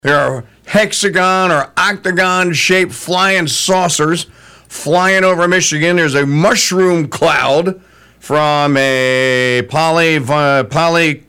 There are hexagon or octagon-shaped flying saucers flying over Michigan. There's a mushroom cloud from a polyvinyl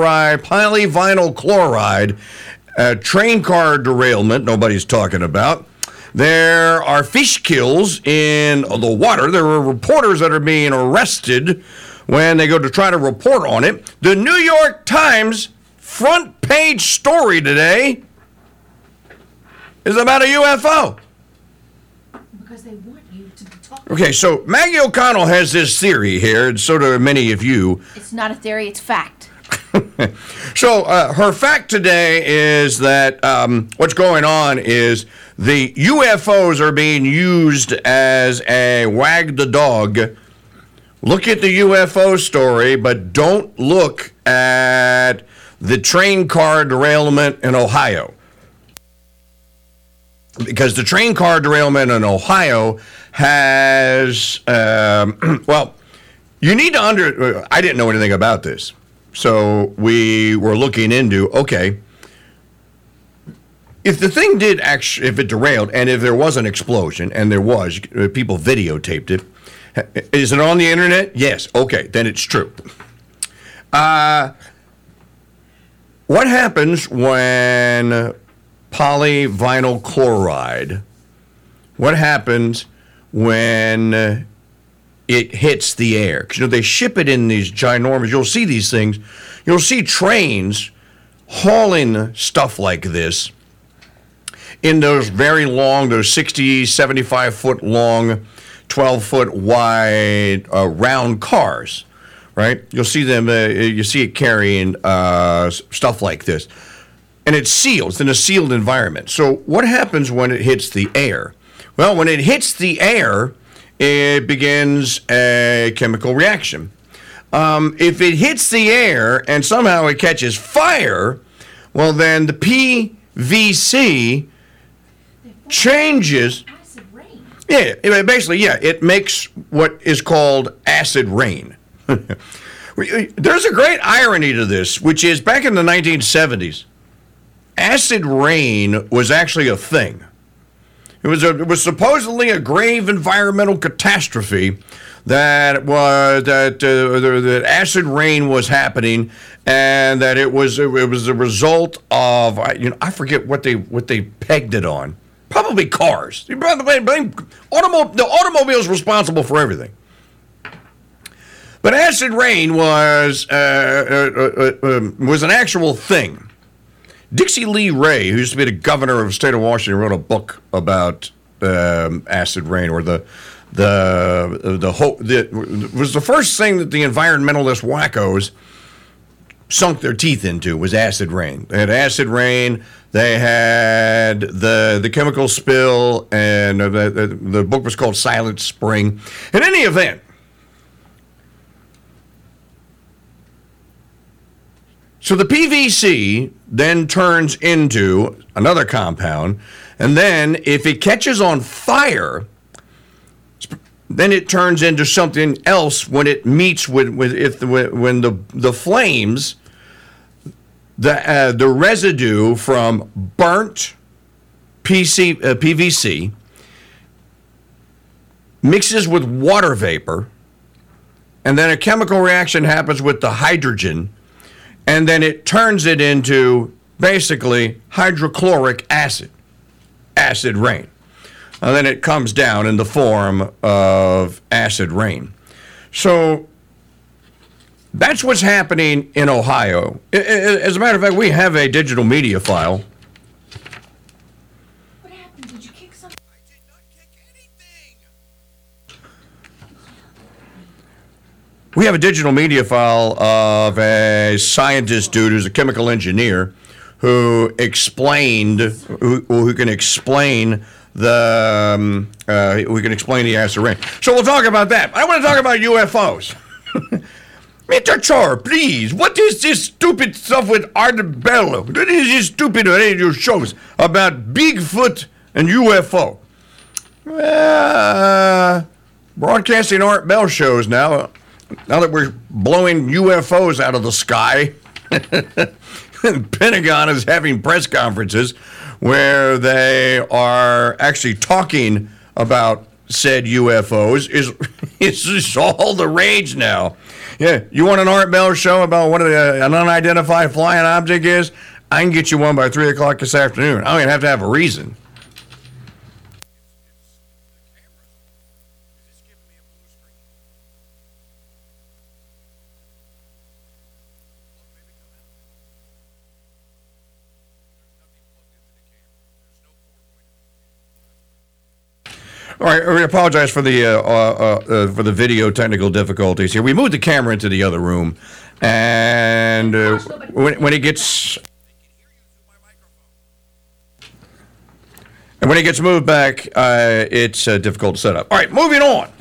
chloride train car derailment nobody's talking about. There are fish kills in the water. There are reporters that are being arrested when they go to try to report on it. The New York Times front page story today is about a UFO. Because they want you to talk. Okay, so Maggie O'Connell has this theory here, and so do many of you. It's not a theory, it's fact. So her fact today is that what's going on is the UFOs are being used as a wag the dog. Look at the UFO story, but don't look at the train car derailment in Ohio. Because the train car derailment in Ohio has, well, you need to I didn't know anything about this. So we were looking into, okay, if the thing did actually, if it derailed and if there was an explosion, and there was, people videotaped it, is it on the internet? Yes. Okay, then it's true. What happens when polyvinyl chloride, what happens when it hits the air? Because, they ship it in these ginormous, you'll see these things, you'll see trains hauling stuff like this in those very long, those 60, 75-foot long, 12-foot wide round cars, right? You'll see them, you see it carrying stuff like this. And it's sealed. It's in a sealed environment. So what happens when it hits the air? Well, when it hits the air, it begins a chemical reaction. If it hits the air and somehow it catches fire, well, then the PVC changes. Acid rain. Yeah, basically, it makes what is called acid rain. There's a great irony to this, which is back in the 1970s, acid rain was actually a thing. It was supposedly a grave environmental catastrophe that acid rain was happening, and that it was a result of I forget what they pegged it on. Probably cars. The automobile's responsible for everything. But acid rain was an actual thing. Dixie Lee Ray, who used to be the governor of the state of Washington, wrote a book about acid rain, or it was the first thing that the environmentalist wackos sunk their teeth into, was acid rain. They had acid rain, they had the chemical spill, and the book was called Silent Spring. In any event, so the PVC then turns into another compound, and then if it catches on fire, then it turns into something else when it meets when the flames, the residue from burnt PVC mixes with water vapor, and then a chemical reaction happens with the hydrogen. And then it turns it into basically hydrochloric acid rain. And then it comes down in the form of acid rain. So that's what's happening in Ohio. As a matter of fact, we have a digital media file. What happened? Did you kick something? I did not kick anything. We have a digital media file of a scientist dude who's a chemical engineer who can explain the acid rain. So we'll talk about that. I want to talk about UFOs. Mr. Chor, please, what is this stupid stuff with Art Bell? What is this stupid radio shows about Bigfoot and UFO? Broadcasting Art Bell shows now that we're blowing UFOs out of the sky. Pentagon is having press conferences where they are actually talking about said UFOs. It's just all the rage now. Yeah, you want an Art Bell show about what an unidentified flying object is? I can get you one by 3 o'clock this afternoon. I don't even have to have a reason. All right, we apologize for the video technical difficulties here. We moved the camera into the other room, and when it gets moved back, it's difficult to set up. All right, moving on.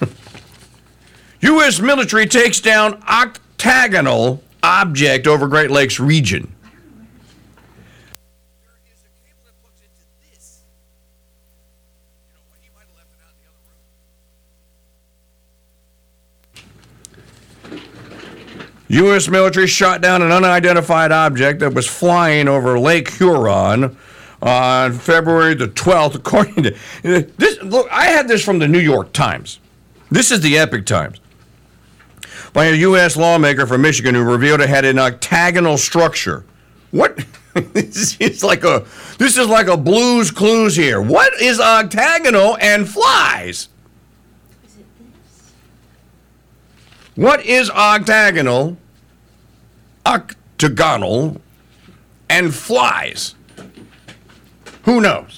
U.S. military takes down octagonal object over Great Lakes region. U.S. military shot down an unidentified object that was flying over Lake Huron on February the 12th. According to this, look, I had this from the New York Times. This is the Epic Times. By a U.S. lawmaker from Michigan who revealed it had an octagonal structure. What? This is like a Blue's Clues here. What is octagonal and flies? Is it this? What is octagonal, and flies? Who knows?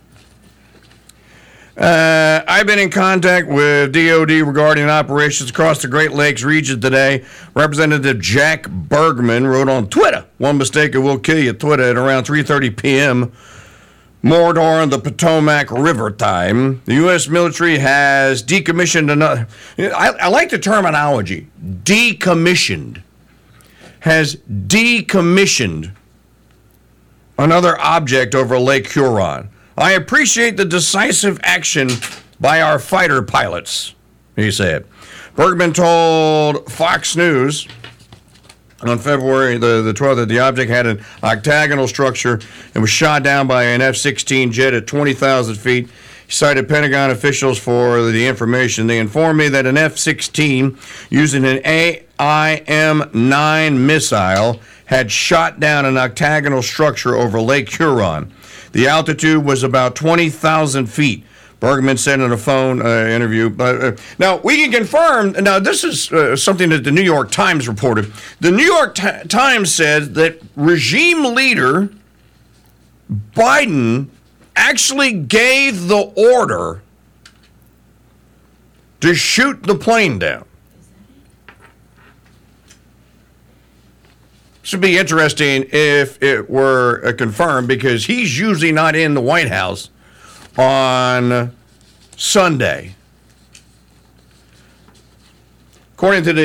I've been in contact with DOD regarding operations across the Great Lakes region today. Representative Jack Bergman wrote on Twitter, "One mistake and we'll kill you." Twitter at around 3:30 p.m. more during the Potomac River time. The U.S. military has decommissioned another. I like the terminology. Decommissioned. Has decommissioned another object over Lake Huron. I appreciate the decisive action by our fighter pilots, he said. Bergman told Fox News on February the 12th that the object had an octagonal structure and was shot down by an F-16 jet at 20,000 feet. He cited Pentagon officials for the information. They informed me that an F-16 using an AIM-9 missile had shot down an octagonal structure over Lake Huron. The altitude was about 20,000 feet, Bergman said in a phone interview. Now, we can confirm, now this is something that the New York Times reported. The New York Times said that regime leader Biden actually gave the order to shoot the plane down. Should be interesting if it were confirmed, because he's usually not in the White House on Sunday. According to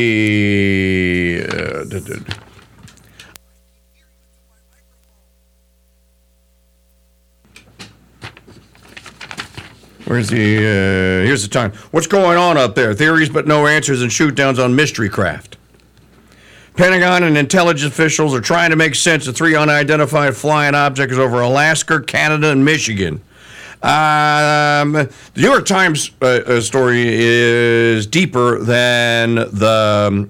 here's the time. What's going on up there? Theories but no answers and shoot downs on mystery craft. Pentagon and intelligence officials are trying to make sense of three unidentified flying objects over Alaska, Canada, and Michigan. The New York Times story is deeper than the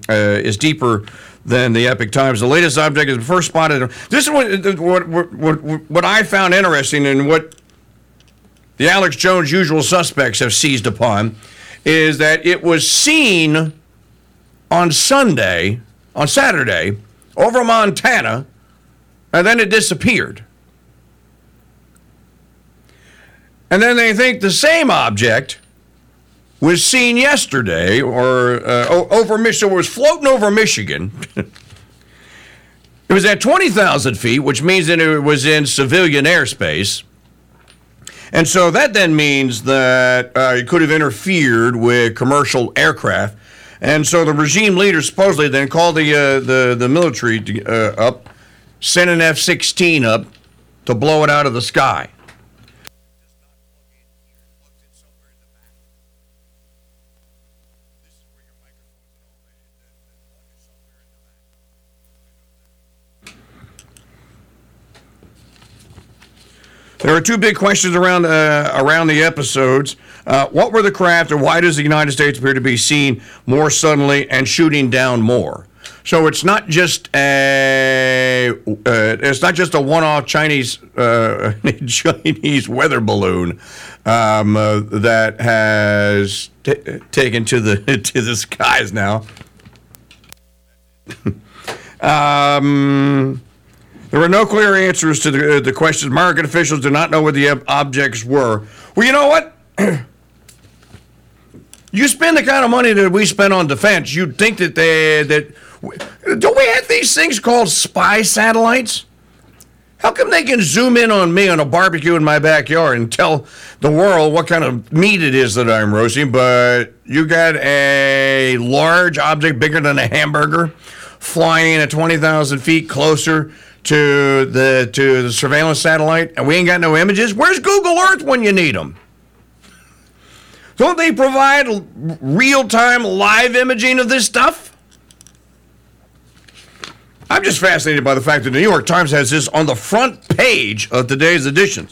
Epic Times. The latest object is first spotted. This is what I found interesting, and what the Alex Jones usual suspects have seized upon, is that it was seen on Saturday, over Montana, and then it disappeared. And then they think the same object was seen yesterday, or over Michigan, was floating over Michigan. It was at 20,000 feet, which means that it was in civilian airspace. And so that then means that it could have interfered with commercial aircraft. And so the regime leader supposedly then called the military up, sent an F-16 up to blow it out of the sky. There are two big questions around the episodes. What were the craft, and why does the United States appear to be seen more suddenly and shooting down more? So it's not just a one-off Chinese Chinese weather balloon that has taken to the skies now. There were no clear answers to the questions. American officials did not know what the objects were. Well, you know what? You spend the kind of money that we spend on defense, you'd think that don't we have these things called spy satellites? How come they can zoom in on me on a barbecue in my backyard and tell the world what kind of meat it is that I'm roasting, but you got a large object bigger than a hamburger flying at 20,000 feet closer to the surveillance satellite, and we ain't got no images? Where's Google Earth when you need them? Don't they provide real-time live imaging of this stuff? I'm just fascinated by the fact that the New York Times has this on the front page of today's editions.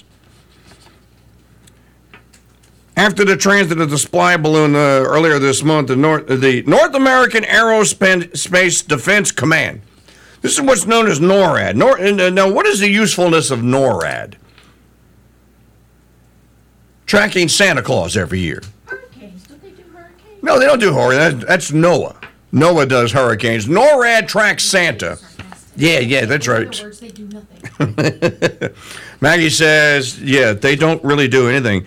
After the transit of the spy balloon earlier this month, the North American Aerospace Defense Command. This is what's known as NORAD. Now, what is the usefulness of NORAD? Tracking Santa Claus every year. Hurricanes. Don't they do hurricanes? No, they don't do hurricanes. That's NOAA. NOAA does hurricanes. NORAD tracks Santa. Yeah, that's right. In other words, they do nothing. Maggie says, yeah, they don't really do anything.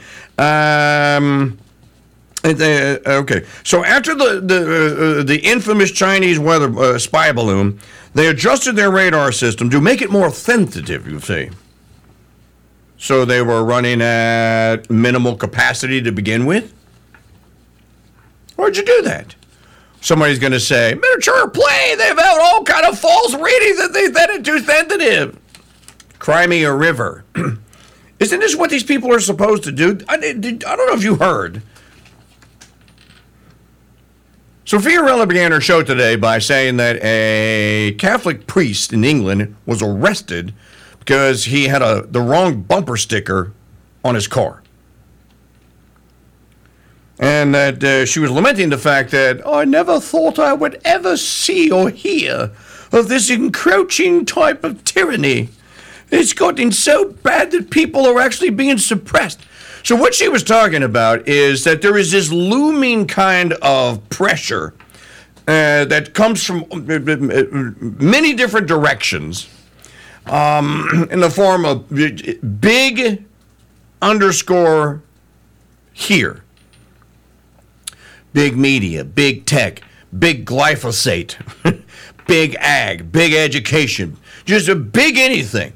Okay, so after the infamous Chinese weather spy balloon, they adjusted their radar system to make it more sensitive, you see. So they were running at minimal capacity to begin with? Why'd you do that? Somebody's going to say, miniature play, they've had all kind of false readings that they said it too sensitive. Cry me a river. Isn't this what these people are supposed to do? I don't know if you heard. Sophia Rella began her show today by saying that a Catholic priest in England was arrested because he had the wrong bumper sticker on his car. And that she was lamenting the fact that, I never thought I would ever see or hear of this encroaching type of tyranny. It's gotten so bad that people are actually being suppressed. So what she was talking about is that there is this looming kind of pressure that comes from many different directions in the form of big underscore here. Big media, big tech, big glyphosate, big ag, big education, just a big anything.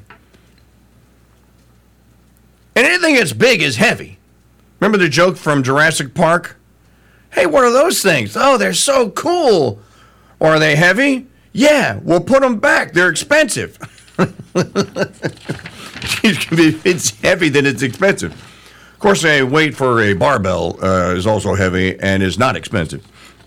And anything that's big is heavy. Remember the joke from Jurassic Park? Hey, what are those things? Oh, they're so cool. Or are they heavy? Yeah, we'll put them back. They're expensive. If it's heavy, then it's expensive. Of course, a weight for a barbell is also heavy and is not expensive.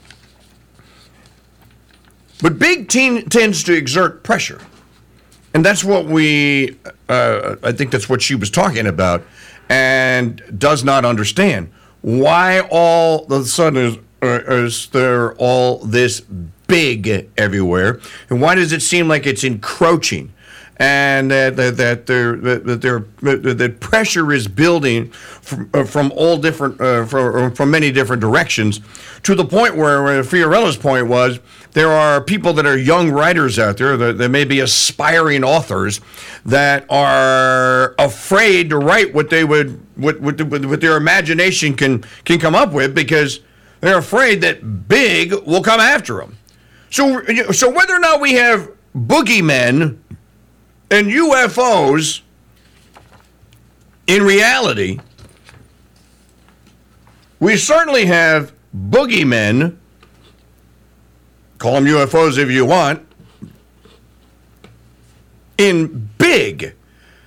But big tends to exert pressure. And that's what I think that's what she was talking about, and does not understand. Why all of a sudden is there all this big everywhere? And why does it seem like it's encroaching? And that pressure is building from all different from many different directions, to the point where Fiorella's point was there are people that are young writers out there that may be aspiring authors that are afraid to write what they what their imagination can come up with, because they're afraid that big will come after them. So whether or not we have boogeymen and UFOs, in reality, we certainly have boogeymen, call them UFOs if you want, in big.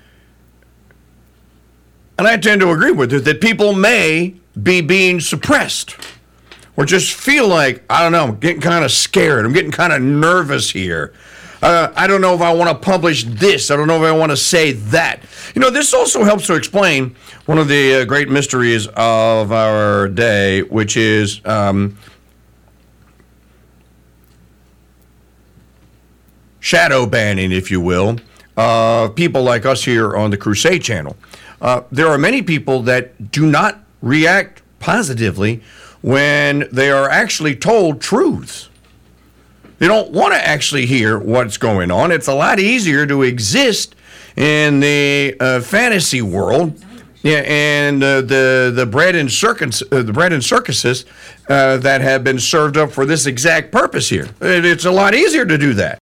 And I tend to agree with it, that people may be being suppressed, or just feel like, I don't know, I'm getting kind of scared, I'm getting kind of nervous here. I don't know if I want to publish this. I don't know if I want to say that. This also helps to explain one of the great mysteries of our day, which is shadow banning, if you will, people like us here on the Crusade Channel. There are many people that do not react positively when they are actually told truths. They don't want to actually hear what's going on. It's a lot easier to exist in the fantasy world, and the bread and circuses that have been served up for this exact purpose here. It's a lot easier to do that.